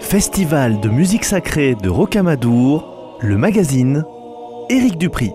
Festival de musique sacrée de Rocamadour, le magazine, Éric Dupri.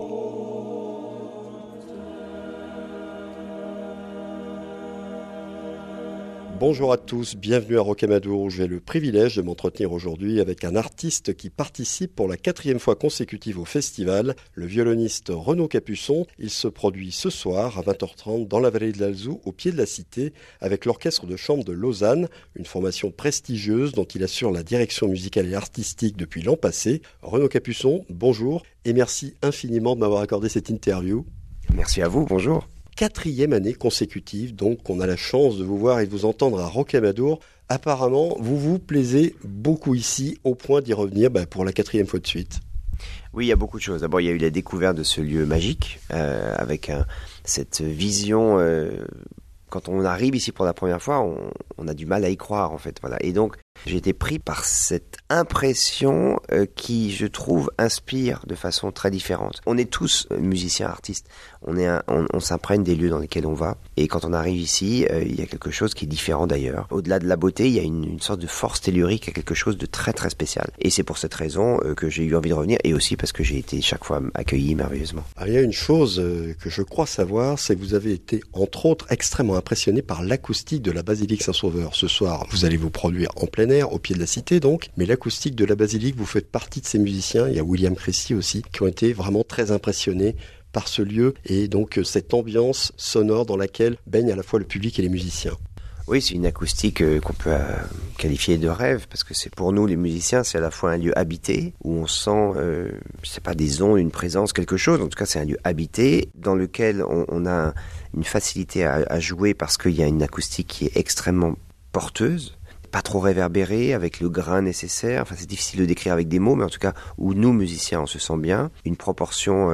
Bonjour à tous, bienvenue à Rocamadour où j'ai le privilège de m'entretenir aujourd'hui avec un artiste qui participe pour la 4e fois consécutive au festival, le violoniste Renaud Capuçon. Il se produit ce soir à 20h30 dans la vallée de l'Alzou, au pied de la Cité, avec l'Orchestre de chambre de Lausanne, une formation prestigieuse dont il assure la direction musicale et artistique depuis l'an passé. Renaud Capuçon, bonjour et merci infiniment de m'avoir accordé cette interview. Merci à vous, bonjour. 4e année consécutive, donc on a la chance de vous voir et de vous entendre à Rocamadour. Apparemment, vous vous plaisez beaucoup ici, au point d'y revenir pour la 4e fois de suite. Oui, il y a beaucoup de choses. D'abord, il y a eu la découverte de ce lieu magique, avec cette vision. Quand on arrive ici pour la première fois, on a du mal à y croire, en fait. Voilà. Et donc, j'ai été pris par cette impression qui, je trouve, inspire de façon très différente. On est tous musiciens, artistes. On s'imprègne des lieux dans lesquels on va. Et quand on arrive ici, il y a quelque chose qui est différent d'ailleurs. Au-delà de la beauté, il y a une sorte de force tellurique, quelque chose de très très spécial. Et c'est pour cette raison que j'ai eu envie de revenir, et aussi parce que j'ai été chaque fois accueilli merveilleusement. Alors, il y a une chose que je crois savoir, c'est que vous avez été, entre autres, extrêmement impressionné par l'acoustique de la basilique Saint-Sauveur. Ce soir, vous allez vous produire en plein air, au pied de la Cité donc, mais l'acoustique de la basilique, vous faites partie de ces musiciens, il y a William Cressy aussi, qui ont été vraiment très impressionnés par ce lieu et donc cette ambiance sonore dans laquelle baignent à la fois le public et les musiciens. Oui, c'est une acoustique qu'on peut qualifier de rêve, parce que c'est pour nous, les musiciens, c'est à la fois un lieu habité, où on sent, c'est pas des ondes, une présence, quelque chose, en tout cas c'est un lieu habité, dans lequel on a une facilité à jouer, parce qu'il y a une acoustique qui est extrêmement porteuse, pas trop réverbérée, avec le grain nécessaire, enfin c'est difficile de décrire avec des mots, mais en tout cas, où nous, musiciens, on se sent bien, une proportion...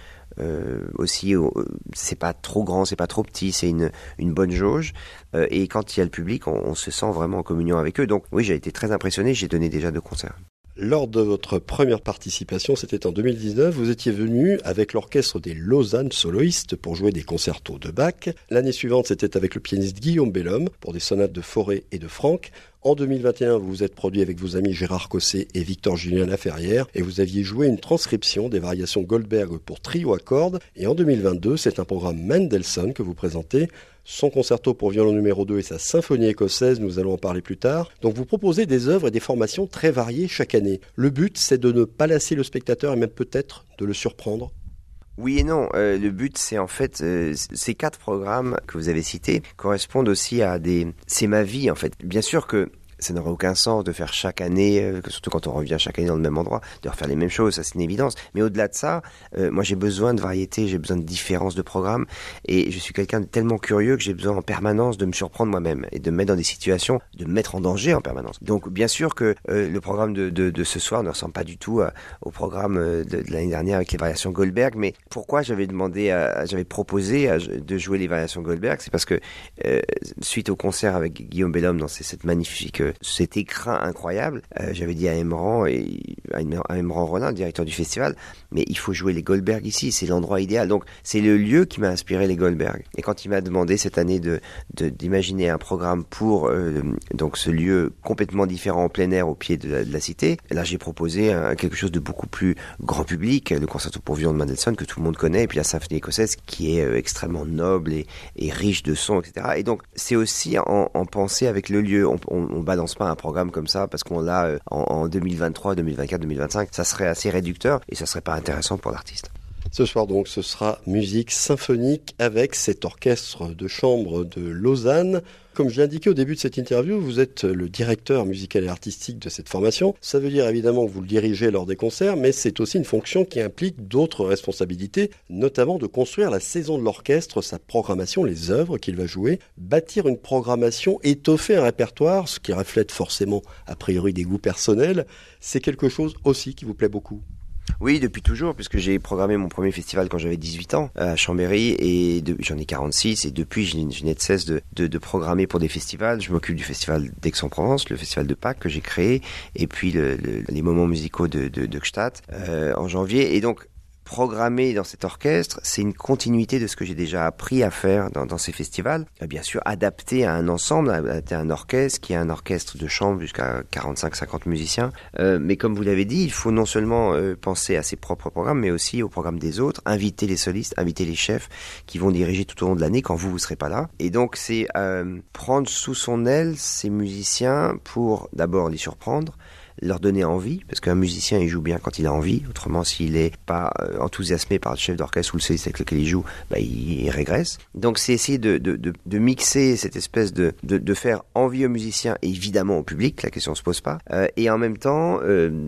aussi, c'est pas trop grand, c'est pas trop petit, c'est une bonne jauge. Et quand il y a le public, on se sent vraiment en communion avec eux. Donc oui, j'ai été très impressionné, j'ai donné déjà 2 concerts. Lors de votre première participation, c'était en 2019, vous étiez venu avec l'orchestre des Lausanne soloistes pour jouer des concertos de Bach. L'année suivante, c'était avec le pianiste Guillaume Bellhomme pour des sonates de Fauré et de Franck. En 2021, vous vous êtes produit avec vos amis Gérard Cosset et Victor-Julien Laferrière et vous aviez joué une transcription des variations Goldberg pour trio à cordes. Et en 2022, c'est un programme Mendelssohn que vous présentez. Son concerto pour violon numéro 2 et sa symphonie écossaise, nous allons en parler plus tard. Donc vous proposez des œuvres et des formations très variées chaque année. Le but, c'est de ne pas lasser le spectateur et même peut-être de le surprendre. Oui et non. Le but, c'est en fait, ces 4 programmes que vous avez cités correspondent aussi à des... C'est ma vie, en fait. Bien sûr que ça n'aurait aucun sens de faire chaque année, surtout quand on revient chaque année dans le même endroit, de refaire les mêmes choses, ça c'est une évidence. Mais au-delà de ça, moi j'ai besoin de variété, j'ai besoin de différence de programmes, et je suis quelqu'un de tellement curieux que j'ai besoin en permanence de me surprendre moi-même, et de me mettre dans des situations, de me mettre en danger en permanence. Donc bien sûr que le programme de ce soir ne ressemble pas du tout au programme de l'année dernière avec les variations Goldberg, mais pourquoi j'avais proposé de jouer les variations Goldberg, c'est parce que suite au concert avec Guillaume Bellhomme dans cette magnifique cet écrin incroyable, j'avais dit à Emran Rollin, le directeur du festival, mais il faut jouer les Goldberg ici, c'est l'endroit idéal. Donc c'est le lieu qui m'a inspiré les Goldberg. Et quand il m'a demandé cette année d'imaginer un programme pour donc ce lieu complètement différent en plein air au pied de la Cité, là j'ai proposé quelque chose de beaucoup plus grand public, le concerto pour violon de Mendelssohn que tout le monde connaît, et puis la symphonie écossaise qui est extrêmement noble et riche de sons, etc. Et donc c'est aussi en pensée avec le lieu. On balance pas un programme comme ça parce qu'on l'a en 2023, 2024, 2025. Ça serait assez réducteur et ça serait pas intéressant pour l'artiste. Ce soir donc, ce sera musique symphonique avec cet orchestre de chambre de Lausanne. Comme je l'ai indiqué au début de cette interview, vous êtes le directeur musical et artistique de cette formation. Ça veut dire évidemment que vous le dirigez lors des concerts, mais c'est aussi une fonction qui implique d'autres responsabilités, notamment de construire la saison de l'orchestre, sa programmation, les œuvres qu'il va jouer, bâtir une programmation, étoffer un répertoire, ce qui reflète forcément a priori des goûts personnels. C'est quelque chose aussi qui vous plaît beaucoup. Oui, depuis toujours, puisque j'ai programmé mon premier festival quand j'avais 18 ans à Chambéry, et j'en ai 46, et depuis je n'ai de cesse de programmer pour des festivals. Je m'occupe du festival d'Aix-en-Provence, le festival de Pâques que j'ai créé, et puis les moments musicaux de Gstaad en janvier. Et donc programmer dans cet orchestre, c'est une continuité de ce que j'ai déjà appris à faire dans ces festivals. Bien sûr, adapté à un ensemble, adapté à un orchestre, qui est un orchestre de chambre jusqu'à 45-50 musiciens. Mais comme vous l'avez dit, il faut non seulement penser à ses propres programmes, mais aussi au programme des autres, inviter les solistes, inviter les chefs qui vont diriger tout au long de l'année quand vous ne serez pas là. Et donc, c'est prendre sous son aile ces musiciens pour d'abord les surprendre, leur donner envie, parce qu'un musicien il joue bien quand il a envie, autrement s'il n'est pas enthousiasmé par le chef d'orchestre ou le soliste avec lequel il joue, il régresse. Donc c'est essayer de mixer cette espèce de faire envie aux musiciens et évidemment au public, la question ne se pose pas, et en même temps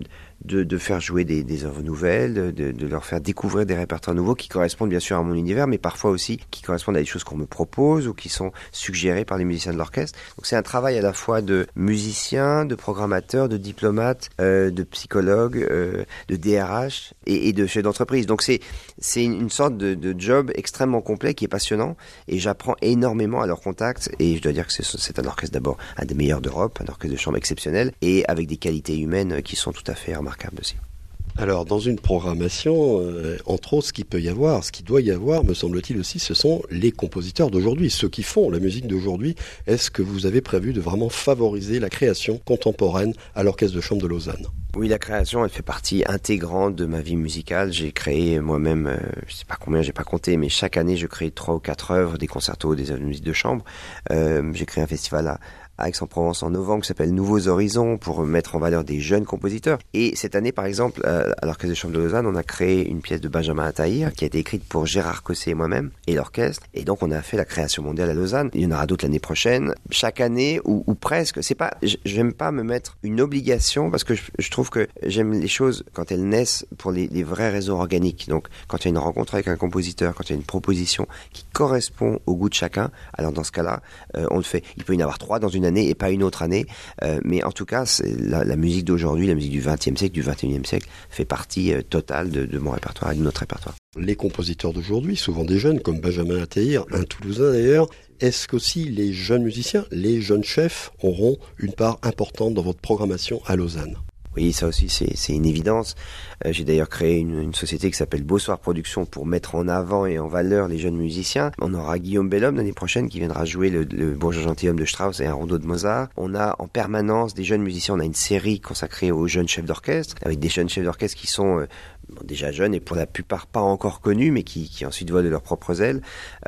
de faire jouer des œuvres nouvelles, de leur faire découvrir des répertoires nouveaux qui correspondent bien sûr à mon univers, mais parfois aussi qui correspondent à des choses qu'on me propose ou qui sont suggérées par les musiciens de l'orchestre. Donc c'est un travail à la fois de musiciens, de programmateurs, de diplomates, de psychologues, de DRH et de chefs d'entreprise. Donc c'est une sorte de job extrêmement complet qui est passionnant et j'apprends énormément à leur contact et je dois dire que c'est un orchestre d'abord un des meilleurs d'Europe, un orchestre de chambre exceptionnel et avec des qualités humaines qui sont tout à fait remarquables aussi. Alors, dans une programmation, entre autres, ce qu'il peut y avoir, ce qu'il doit y avoir, me semble-t-il aussi, ce sont les compositeurs d'aujourd'hui, ceux qui font la musique d'aujourd'hui. Est-ce que vous avez prévu de vraiment favoriser la création contemporaine à l'Orchestre de chambre de Lausanne ? Oui, la création, elle fait partie intégrante de ma vie musicale. J'ai créé moi-même, je sais pas combien, j'ai pas compté, mais chaque année, je crée 3 ou 4 œuvres, des concertos, des œuvres de musique de chambre. J'ai créé un festival à Aix-en-Provence en novembre qui s'appelle Nouveaux Horizons pour mettre en valeur des jeunes compositeurs. Et cette année, par exemple, à l'Orchestre de chambre de Lausanne, on a créé une pièce de Benjamin Attahir qui a été écrite pour Gérard Cosset et moi-même et l'orchestre. Et donc, on a fait la création mondiale à Lausanne. Il y en aura d'autres l'année prochaine. Chaque année, ou presque, c'est pas, j'aime pas me mettre une obligation parce que je trouve que j'aime les choses quand elles naissent pour les vraies raisons organiques. Donc, quand il y a une rencontre avec un compositeur, quand il y a une proposition qui correspond au goût de chacun, alors dans ce cas-là, on le fait. Il peut y en avoir 3 dans une année et pas une autre année, mais en tout cas la musique d'aujourd'hui, la musique du XXe siècle, du XXIe siècle fait partie totale de mon répertoire et de notre répertoire. Les compositeurs d'aujourd'hui, souvent des jeunes comme Benjamin Attahir, un Toulousain d'ailleurs, est-ce qu'aussi les jeunes musiciens, les jeunes chefs auront une part importante dans votre programmation à Lausanne ? Oui, ça aussi, c'est une évidence. J'ai d'ailleurs créé une société qui s'appelle Beau Soir Productions pour mettre en avant et en valeur les jeunes musiciens. On aura Guillaume Bellhomme l'année prochaine qui viendra jouer le Bourgeois gentilhomme de Strauss et un rondeau de Mozart. On a en permanence des jeunes musiciens. On a une série consacrée aux jeunes chefs d'orchestre, avec des jeunes chefs d'orchestre qui sont déjà jeunes et pour la plupart pas encore connus, mais qui ensuite volent de leurs propres ailes.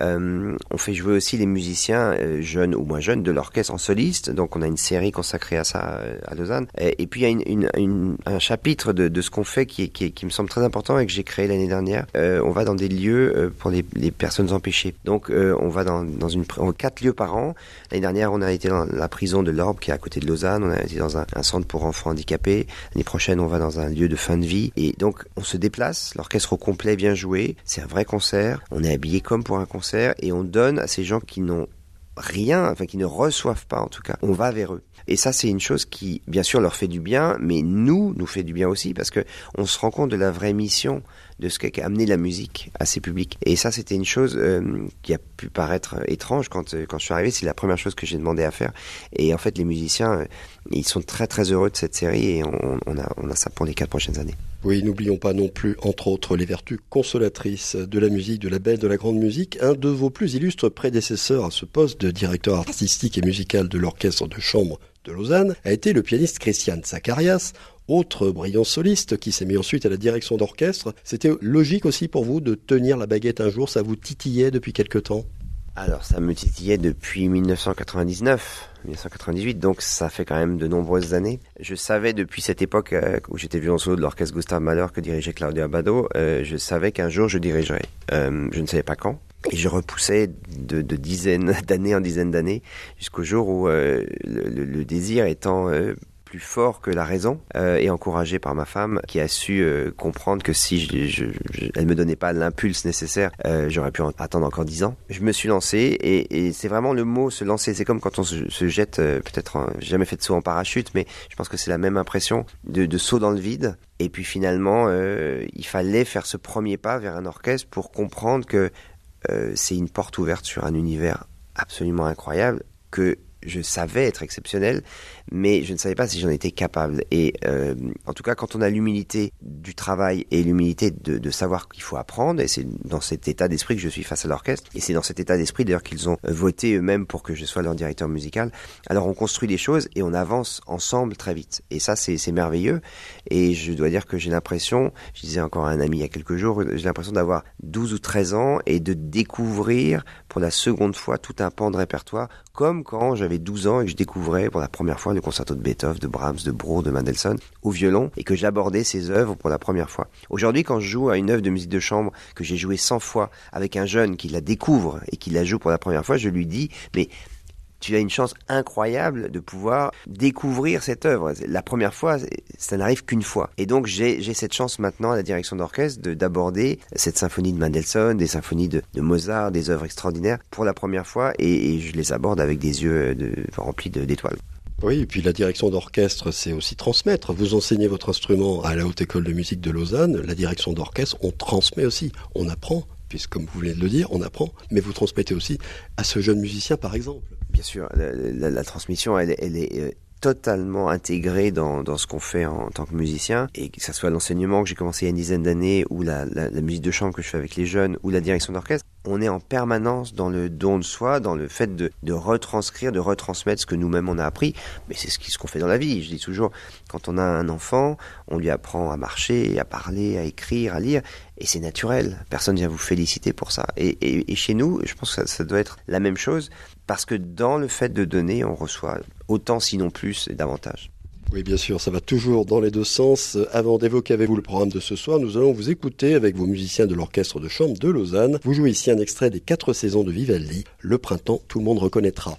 On fait jouer aussi les musiciens jeunes ou moins jeunes de l'orchestre en soliste. Donc on a une série consacrée à ça à Lausanne. Et puis il y a un chapitre de ce qu'on fait qui me semble très important et que j'ai créé l'année dernière. On va dans des lieux pour les personnes empêchées. Donc on va dans 4 lieux par an. L'année dernière, on a été dans la prison de l'Orbe qui est à côté de Lausanne. On a été dans un centre pour enfants handicapés. L'année prochaine, on va dans un lieu de fin de vie. Et donc on se déplace, l'orchestre au complet vient jouer. C'est un vrai concert. On est habillé comme pour un concert et on donne à ces gens qui n'ont rien, enfin qui ne reçoivent pas en tout cas, on va vers eux. Et ça, c'est une chose qui, bien sûr, leur fait du bien, mais nous fait du bien aussi parce que on se rend compte de la vraie mission de ce qu'a amené la musique à ces publics. Et ça, c'était une chose qui a pu paraître étrange quand je suis arrivé. C'est la première chose que j'ai demandé à faire. Et en fait, les musiciens, ils sont très très heureux de cette série et on a ça pour les 4 prochaines années. Oui, n'oublions pas non plus, entre autres, les vertus consolatrices de la musique, de la belle, de la grande musique. Un de vos plus illustres prédécesseurs à ce poste de directeur artistique et musical de l'Orchestre de chambre de Lausanne a été le pianiste Christian Zacharias, autre brillant soliste qui s'est mis ensuite à la direction d'orchestre. C'était logique aussi pour vous de tenir la baguette un jour, ça vous titillait depuis quelque temps ? Alors, ça me titillait depuis 1998, donc ça fait quand même de nombreuses années. Je savais depuis cette époque où j'étais violon solo de l'orchestre Gustave Mahler que dirigeait Claudio Abbado, je savais qu'un jour je dirigerais. Je ne savais pas quand. Et je repoussais de dizaines d'années en dizaines d'années jusqu'au jour où le désir étant plus fort que la raison et encouragé par ma femme qui a su comprendre que si elle me donnait pas l'impulse nécessaire, j'aurais pu attendre encore 10 ans. Je me suis lancé et c'est vraiment le mot se lancer. C'est comme quand on se jette, peut-être, j'ai jamais fait de saut en parachute, mais je pense que c'est la même impression de saut dans le vide. Et puis finalement, il fallait faire ce premier pas vers un orchestre pour comprendre que c'est une porte ouverte sur un univers absolument incroyable que je savais être exceptionnel, mais je ne savais pas si j'en étais capable. Et en tout cas, quand on a l'humilité du travail et l'humilité de savoir qu'il faut apprendre, et c'est dans cet état d'esprit que je suis face à l'orchestre, et c'est dans cet état d'esprit d'ailleurs qu'ils ont voté eux-mêmes pour que je sois leur directeur musical, alors on construit les choses et on avance ensemble très vite. Et ça, c'est merveilleux. Et je dois dire que j'ai l'impression, je disais encore à un ami il y a quelques jours, j'ai l'impression d'avoir 12 ou 13 ans et de découvrir pour la seconde fois tout un pan de répertoire, comme quand j'avais 12 ans et que je découvrais pour la première fois le concerto de Beethoven, de Brahms, de Bruch, de Mendelssohn au violon et que j'abordais ces œuvres pour la première fois. Aujourd'hui, quand je joue à une œuvre de musique de chambre que j'ai jouée 100 fois avec un jeune qui la découvre et qui la joue pour la première fois, je lui dis « mais tu as une chance incroyable de pouvoir découvrir cette œuvre. La première fois, ça n'arrive qu'une fois. Et donc, j'ai cette chance maintenant à la direction d'orchestre d'aborder cette symphonie de Mendelssohn, des symphonies de Mozart, des œuvres extraordinaires pour la première fois et je les aborde avec des yeux remplis d'étoiles. Oui, et puis la direction d'orchestre, c'est aussi transmettre. Vous enseignez votre instrument à la Haute École de musique de Lausanne. La direction d'orchestre, on transmet aussi. On apprend, puisque comme vous venez de le dire, on apprend. Mais vous transmettez aussi à ce jeune musicien, par exemple. Bien sûr, la transmission, elle est totalement intégrée dans ce qu'on fait en tant que musicien, et que ce soit l'enseignement que j'ai commencé il y a une dizaine d'années, ou la musique de chambre que je fais avec les jeunes, ou la direction d'orchestre, on est en permanence dans le don de soi, dans le fait de retranscrire, de retransmettre ce que nous-mêmes on a appris, mais c'est ce qu'on fait dans la vie. Je dis toujours, quand on a un enfant, on lui apprend à marcher, à parler, à écrire, à lire, et c'est naturel, personne ne vient vous féliciter pour ça. Et chez nous, je pense que ça doit être la même chose, parce que dans le fait de donner, on reçoit autant, sinon plus, et davantage. Oui, bien sûr, ça va toujours dans les deux sens. Avant d'évoquer avec vous le programme de ce soir, nous allons vous écouter avec vos musiciens de l'Orchestre de chambre de Lausanne. Vous jouez ici un extrait des 4 saisons de Vivaldi. Le printemps, tout le monde reconnaîtra.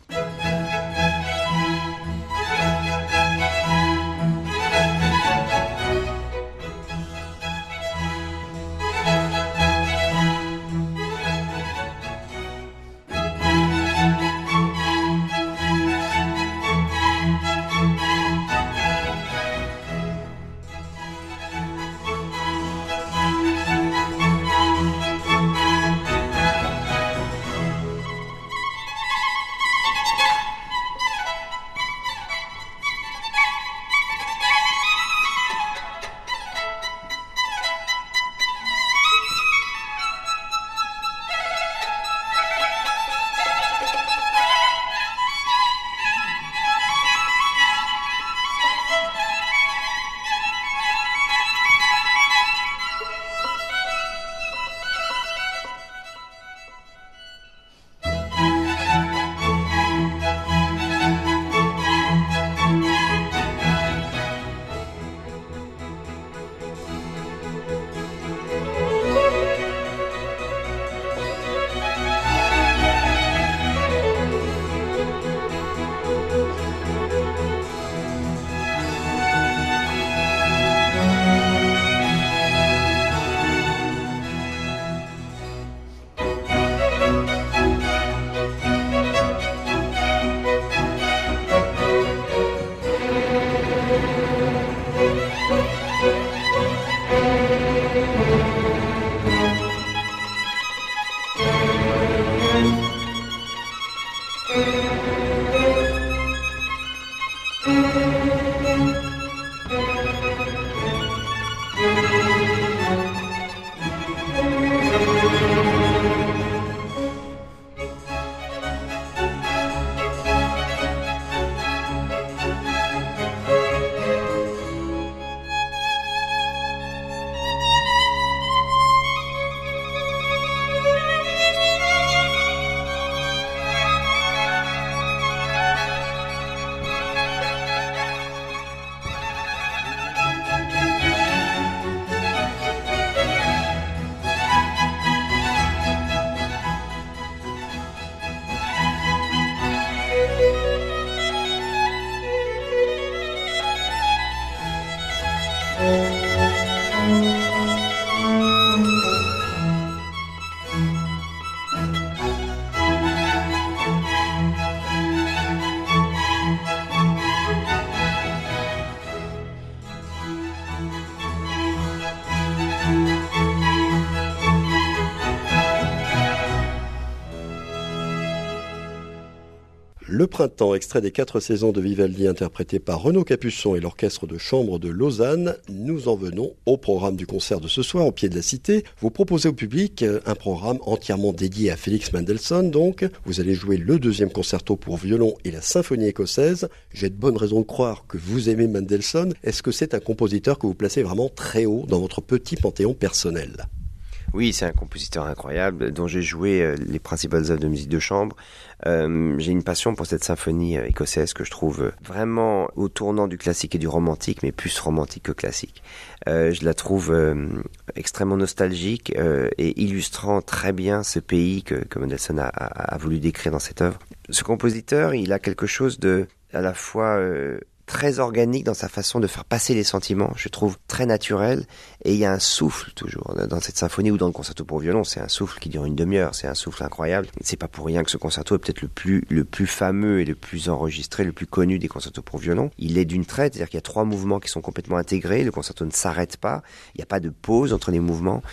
Le Printemps, extrait des 4 saisons de Vivaldi interprété par Renaud Capuçon et l'Orchestre de chambre de Lausanne. Nous en venons au programme du concert de ce soir au pied de la Cité. Vous proposez au public un programme entièrement dédié à Félix Mendelssohn. Donc, vous allez jouer le 2e concerto pour violon et la symphonie écossaise. J'ai de bonnes raisons de croire que vous aimez Mendelssohn. Est-ce que c'est un compositeur que vous placez vraiment très haut dans votre petit panthéon personnel ? Oui, c'est un compositeur incroyable dont j'ai joué les principales œuvres de musique de chambre. J'ai une passion pour cette symphonie écossaise que je trouve vraiment au tournant du classique et du romantique, mais plus romantique que classique. Je la trouve extrêmement nostalgique et illustrant très bien ce pays que Mendelssohn a voulu décrire dans cette œuvre. Ce compositeur, il a quelque chose de à la fois très organique dans sa façon de faire passer les sentiments, je trouve très naturel, et il y a un souffle toujours dans cette symphonie ou dans le concerto pour violon, c'est un souffle qui dure une demi-heure, c'est un souffle incroyable. C'est pas pour rien que ce concerto est peut-être le plus fameux et le plus enregistré, le plus connu des concertos pour violon. Il est d'une traite, c'est-à-dire qu'il y a 3 mouvements qui sont complètement intégrés, le concerto ne s'arrête pas, il n'y a pas de pause entre les mouvements.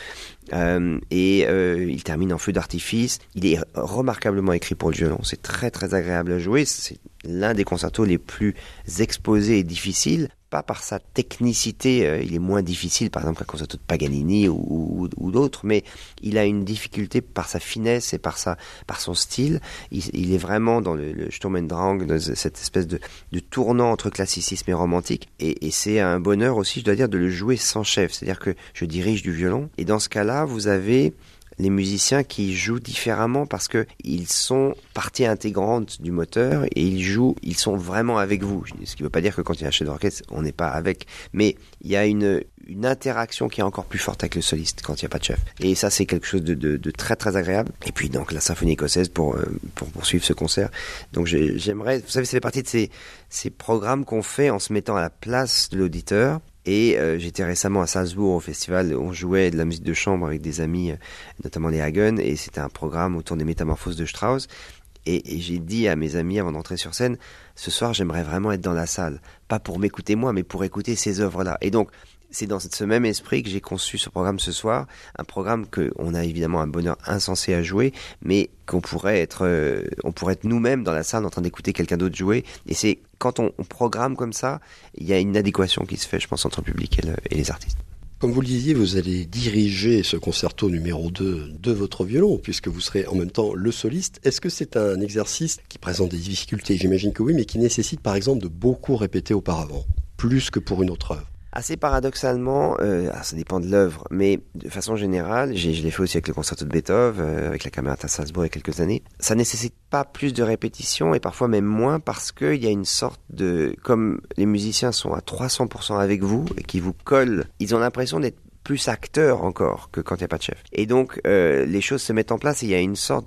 Il termine en feu d'artifice. Il est remarquablement écrit pour le violon. C'est très très agréable à jouer. C'est l'un des concertos les plus exposés et difficiles. Pas par sa technicité, il est moins difficile par exemple qu'un concerto de Paganini ou d'autres, mais il a une difficulté par sa finesse et par son style. Il est vraiment dans le Sturm und Drang, dans cette espèce de tournant entre classicisme et romantique. Et c'est un bonheur aussi, je dois dire, de le jouer sans chef. C'est-à-dire que je dirige du violon. Et dans ce cas-là, vous avez les musiciens qui jouent différemment parce que ils sont partie intégrante du moteur et ils sont vraiment avec vous. Ce qui ne veut pas dire que quand il y a un chef d'orchestre, on n'est pas avec. Mais il y a une interaction qui est encore plus forte avec le soliste quand il n'y a pas de chef. Et ça, c'est quelque chose de très très agréable. Et puis donc la symphonie écossaise pour poursuivre ce concert. Donc j'aimerais, vous savez, ça fait partie de ces programmes qu'on fait en se mettant à la place de l'auditeur. Et j'étais récemment à Salzbourg au festival, on jouait de la musique de chambre avec des amis, notamment les Hagen, et c'était un programme autour des métamorphoses de Strauss. Et j'ai dit à mes amis avant d'entrer sur scène, ce soir j'aimerais vraiment être dans la salle, pas pour m'écouter moi, mais pour écouter ces œuvres-là. Et donc c'est dans ce même esprit que j'ai conçu ce programme ce soir, un programme qu'on a évidemment un bonheur insensé à jouer, mais qu'on pourrait être nous-mêmes dans la salle en train d'écouter quelqu'un d'autre jouer. Et c'est quand on programme comme ça, il y a une adéquation qui se fait, je pense, entre le public et les artistes. Comme vous le disiez, vous allez diriger ce concerto numéro 2 de votre violon, puisque vous serez en même temps le soliste. Est-ce que c'est un exercice qui présente des difficultés? J'imagine que oui, mais qui nécessite par exemple de beaucoup répéter auparavant, plus que pour une autre œuvre. Assez paradoxalement, ça dépend de l'œuvre, mais de façon générale, je l'ai fait aussi avec le concerto de Beethoven, avec la Camerata à Salzbourg il y a quelques années. Ça nécessite pas plus de répétitions et parfois même moins parce qu'il y a une sorte de... Comme les musiciens sont à 300% avec vous et qui vous collent, ils ont l'impression d'être plus acteurs encore que quand il n'y a pas de chef. Et donc, les choses se mettent en place et il y a une sorte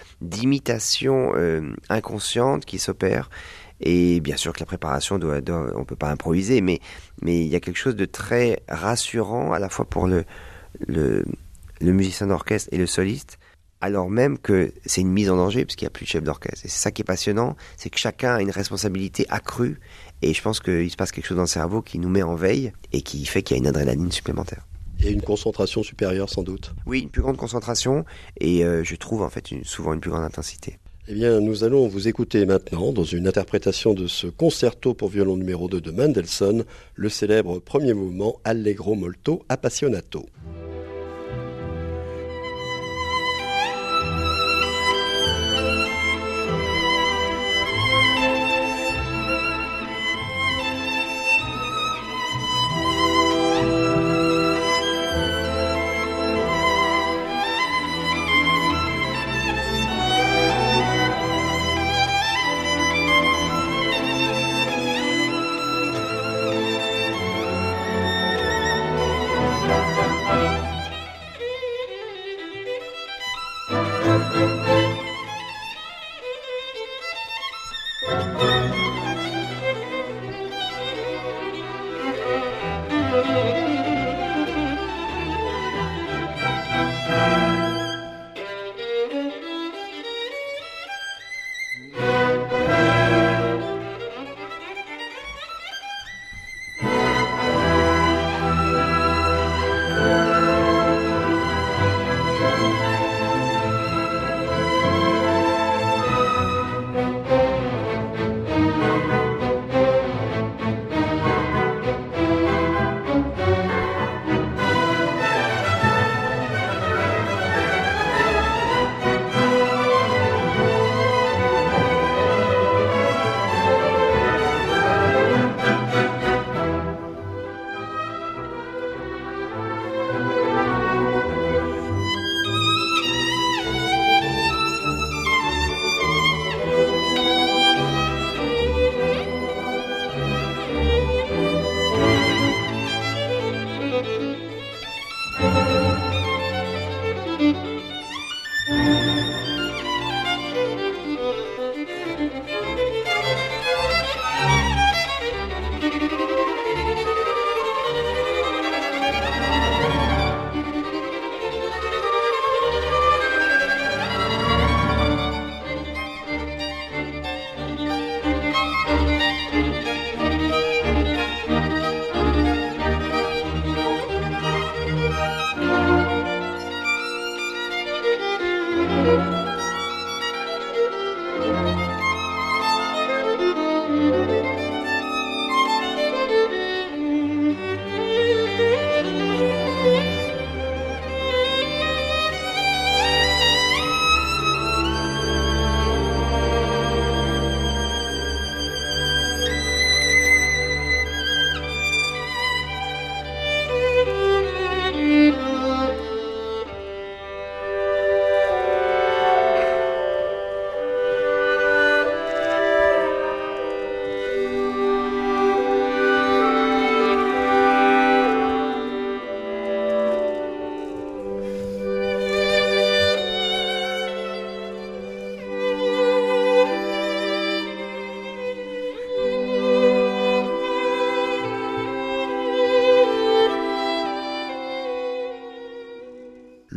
d'imitation inconsciente qui s'opère. Et bien sûr que la préparation on peut pas improviser, mais il y a quelque chose de très rassurant à la fois pour le musicien d'orchestre et le soliste, alors même que c'est une mise en danger parce qu'il n'y a plus de chef d'orchestre. Et c'est ça qui est passionnant, c'est que chacun a une responsabilité accrue et je pense qu'il se passe quelque chose dans le cerveau qui nous met en veille et qui fait qu'il y a une adrénaline supplémentaire. Et une concentration supérieure sans doute. Oui, une plus grande concentration et je trouve en fait souvent une plus grande intensité. Eh bien, nous allons vous écouter maintenant dans une interprétation de ce concerto pour violon numéro 2 de Mendelssohn, le célèbre premier mouvement Allegro molto appassionato.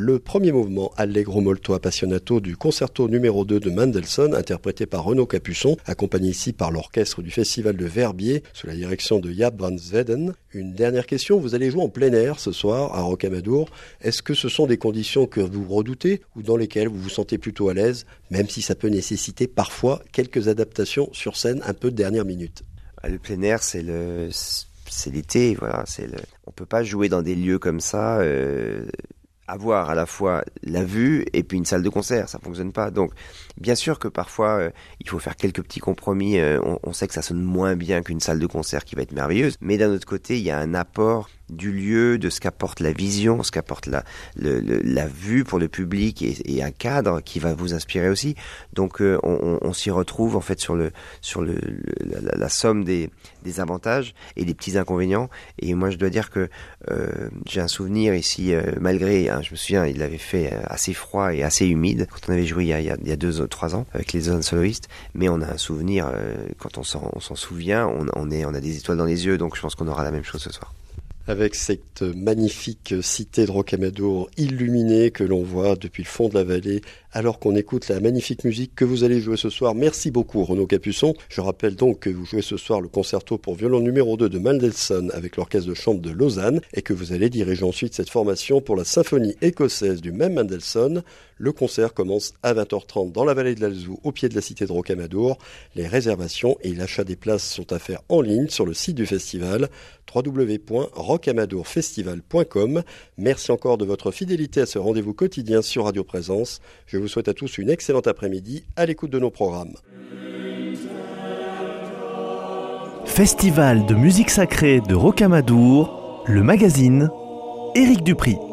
le premier mouvement Allegro molto appassionato du concerto numéro 2 de Mendelssohn, interprété par Renaud Capuçon, accompagné ici par l'orchestre du Festival de Verbier, sous la direction de Jaap van Zweden. Une dernière question, vous allez jouer en plein air ce soir à Rocamadour. Est-ce que ce sont des conditions que vous redoutez ou dans lesquelles vous vous sentez plutôt à l'aise, même si ça peut nécessiter parfois quelques adaptations sur scène un peu de dernière minute? Le plein air, c'est l'été, voilà. On peut pas jouer dans des lieux comme ça, avoir à la fois la vue et puis une salle de concert, ça fonctionne pas. Donc, bien sûr que parfois, il faut faire quelques petits compromis. On sait que ça sonne moins bien qu'une salle de concert qui va être merveilleuse, mais d'un autre côté, il y a un apport du lieu, de ce qu'apporte la vision, ce qu'apporte la vue pour le public et un cadre qui va vous inspirer aussi. Donc on s'y retrouve en fait sur la somme des avantages et des petits inconvénients. Et moi je dois dire que j'ai un souvenir ici, malgré, je me souviens, il avait fait assez froid et assez humide quand on avait joué il y a 2-3 ans avec les Lausanne Soloistes, mais on a un souvenir, quand on s'en souvient, on a des étoiles dans les yeux, donc je pense qu'on aura la même chose ce soir. Avec cette magnifique cité de Rocamadour illuminée que l'on voit depuis le fond de la vallée, alors qu'on écoute la magnifique musique que vous allez jouer ce soir. Merci beaucoup Renaud Capuçon. Je rappelle donc que vous jouez ce soir le concerto pour violon numéro 2 de Mendelssohn avec l'orchestre de chambre de Lausanne et que vous allez diriger ensuite cette formation pour la symphonie écossaise du même Mendelssohn. Le concert commence à 20h30 dans la vallée de l'Alzou, au pied de la cité de Rocamadour. Les réservations et l'achat des places sont à faire en ligne sur le site du festival www.rocamadourfestival.com. Merci encore de votre fidélité à ce rendez-vous quotidien sur Radio Présence. Je vous souhaite à tous une excellente après-midi à l'écoute de nos programmes. Festival de musique sacrée de Rocamadour, le magazine Éric Dupris.